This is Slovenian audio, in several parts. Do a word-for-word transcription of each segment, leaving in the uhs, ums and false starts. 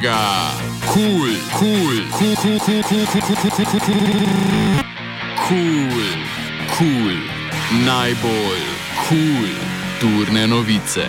mega, kul, kul, kul, kul, kul, kul, kul, kul, kul, kul, kul, najbolj kul turne novice.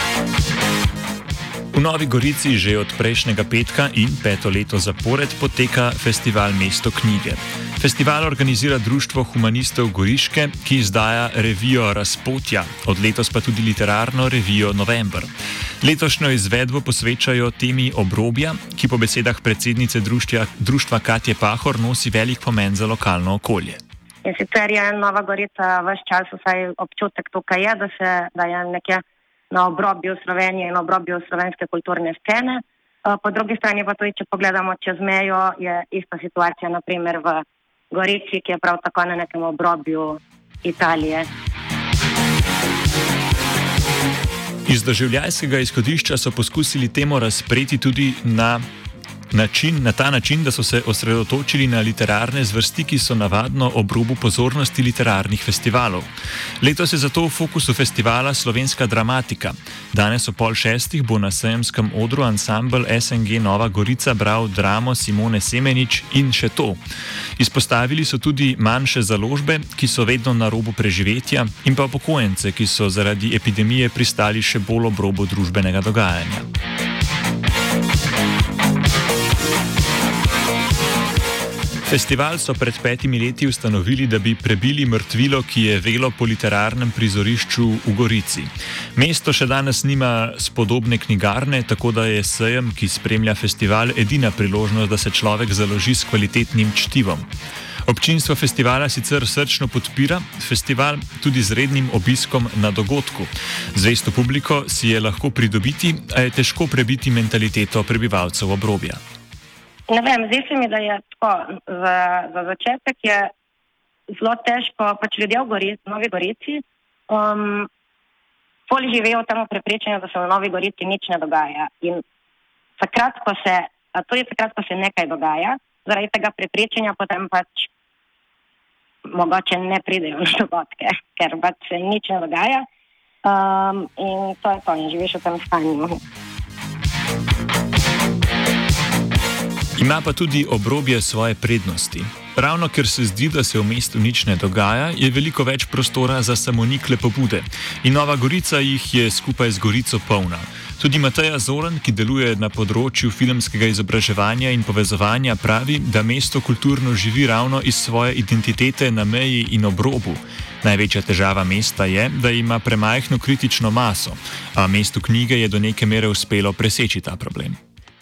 V Novi Gorici že od prejšnjega petka in peto leto zapored poteka festival Mesto knjige. Festival organizira Društvo humanistov Goriške, ki izdaja revijo Razpotja, od letos pa tudi literarno revijo November. Letošnjo izvedbo posvečajo temi obrobja, ki po besedah predsednice društva, društva Katje Pahor nosi velik pomen za lokalno okolje. In sicer je Nova Gorica ves čas, vsaj občutek tukaj je, da, se, da je nekje na obrobju Slovenije in obrobju slovenske kulturne scene. Po drugi strani pa tudi, če pogledamo čez mejo, je ista situacija naprimer v Gorici, ki je prav tako na nekem obrobju Italije. Iz doživljajskega izhodišča so poskusili temo razpreti tudi na, način, na ta način, da so se osredotočili na literarne zvrsti, ki so navadno ob robu pozornosti literarnih festivalov. Letos je zato v fokusu festivala slovenska dramatika. Danes o pol šestih bo na sejemskem odru ansambel S N G Nova Gorica bral dramo Simone Semenič in še to. Izpostavili so tudi manjše založbe, ki so vedno na robu preživetja, in pa upokojence, ki so zaradi epidemije pristali še bolj ob robu družbenega dogajanja. Festival so pred petimi leti ustanovili, da bi prebili mrtvilo, ki je velo po literarnem prizorišču v Gorici. Mesto še danes nima spodobne knjigarne, tako da je sejem, ki spremlja festival, edina priložnost, da se človek založi s kvalitetnim čtivom. Občinstvo festivala sicer srčno podpira festival tudi z rednim obiskom na dogodku. Zvesto publiko si je lahko pridobiti, a je težko prebiti mentaliteto prebivalcev obrobja. Ne vem, zdi se mi, da je tako, za, za začetek je zelo težko, pač ljudje v Gorici, Novi Gorici, um, poli živejo v tem prepričanju, da se v Novi Gorici nič ne dogaja. In takrat, ko se, a to je takrat, ko se nekaj dogaja, zaradi tega prepričanja potem pač mogoče ne pridejo na dogodke, ker pač se nič ne dogaja. Um, in to je to, in živiš v tem stanju. Ima pa tudi obrobje svoje prednosti. Ravno ker se zdi, da se v mestu nič ne dogaja, je veliko več prostora za samonikle pobude. In Nova Gorica jih je skupaj z Gorico polna. Tudi Mateja Zoran, ki deluje na področju filmskega izobraževanja in povezovanja, pravi, da mesto kulturno živi ravno iz svoje identitete na meji in obrobu. Največja težava mesta je, da ima premajhno kritično maso, a mestu knjige je do neke mere uspelo preseči ta problem.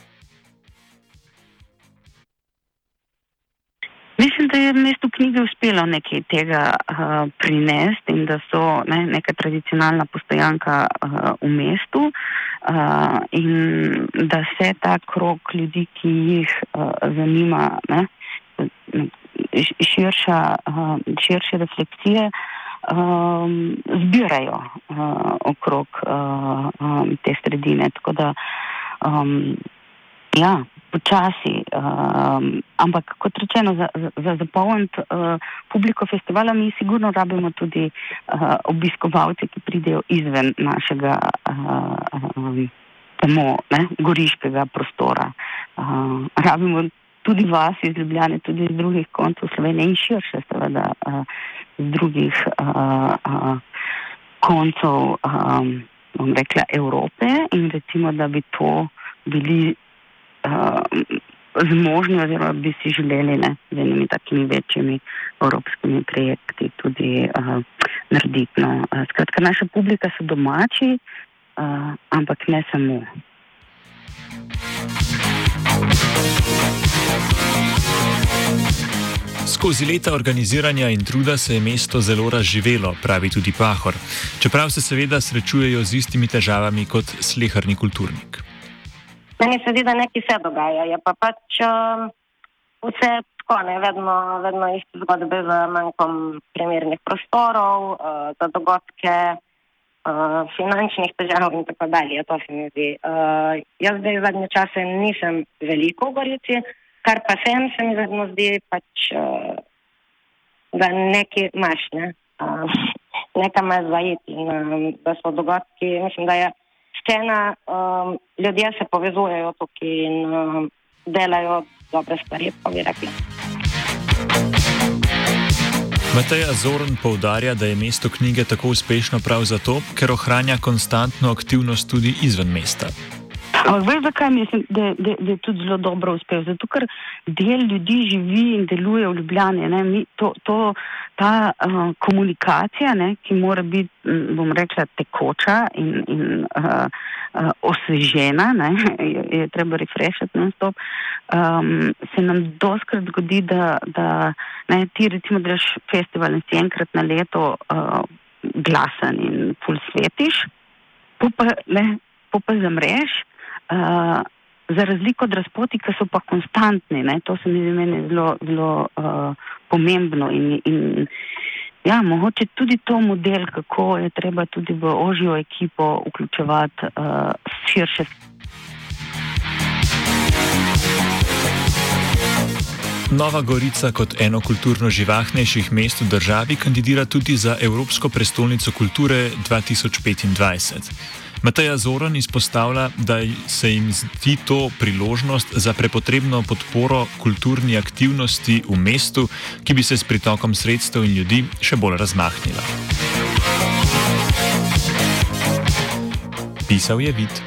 Mislim, da je mestu knjige uspelo nekaj tega uh, prinesti in da so ne, neka tradicionalna postojanka uh, v mestu uh, in da se ta krog ljudi, ki jih uh, zanima, ne, širša, uh, širše refleksije, um, zbirajo uh, okrog uh, um, te sredine. Tako da, um, ja, počasi, uh, ampak kot rečeno, za, za zapolniti uh, publiko festivala mi sigurno rabimo tudi uh, obiskovalce, ki pridejo izven našega uh, um, temo, ne, goriškega prostora. Uh, rabimo tudi vas iz Ljubljane, tudi iz drugih koncev Slovenije in širše seveda uh, z drugih uh, uh, koncev um, bom rekla Evrope in recimo, da bi to bili Uh, zmožni oziroma bi si želeli ne, z enimi takimi večjimi evropskimi projekti tudi uh, narediti. No. Uh, skratka, naša publika so domači, uh, ampak ne samo. Skozi leta organiziranja in truda se je mesto zelo razživelo, pravi tudi Pahor, čeprav se seveda srečujejo z istimi težavami kot sleherni kulturnik. Meni se zdi, da nekaj se dogaja, je pa pač uh, vse tako, ne, vedno, vedno iste zgodbe z manjkom primernih prostorov, uh, za dogodke, uh, finančnih težav in tako dalje, to se mi zdi. Uh, jaz zdaj zadnje čase nisem veliko v Gorici, kar pa sem, se mi vedno zdi pač, uh, da nekaj imaš, ne, uh, nekaj imaš zajeti in uh, da so dogodki, mislim, da je scena, um, ljudje se povezujejo tukaj in um, delajo dobre stvari, pa bi rekli. Mateja Zorn poudarja, da je mesto knjige tako uspešno prav zato, ker ohranja konstantno aktivnost tudi izven mesta. Ampak veš, zakaj mislim, da, da, da je tudi zelo dobro uspel? Zato, ker del ljudi živi in deluje v Ljubljani. Ne? Mi, to, to, ta uh, komunikacija, ne, ki mora biti, bom rekla, tekoča in, in uh, uh, osvežena, ne, je, je treba refreshati non-stop, um, se nam doskrat zgodi, da, da ne, ti recimo delaš festival in si enkrat na leto uh, glasen in ful svetiš, po pa, ne, po pa zamreš. Uh, za razliko od razpoti, ki so pa konstantni, ne, to se mi zdi meni zelo, zelo uh, pomembno in, in ja, mogoče tudi to model, kako je treba tudi v ožjo ekipo vključevati uh, širše. Nova Gorica kot eno kulturno živahnejših mest v državi kandidira tudi za Evropsko prestolnico kulture dva tisoč petindvajset. Mateja Zorn izpostavlja, da se jim zdi to priložnost za prepotrebno podporo kulturni aktivnosti v mestu, ki bi se s pritokom sredstev in ljudi še bolj razmahnila. Pisal je Vid.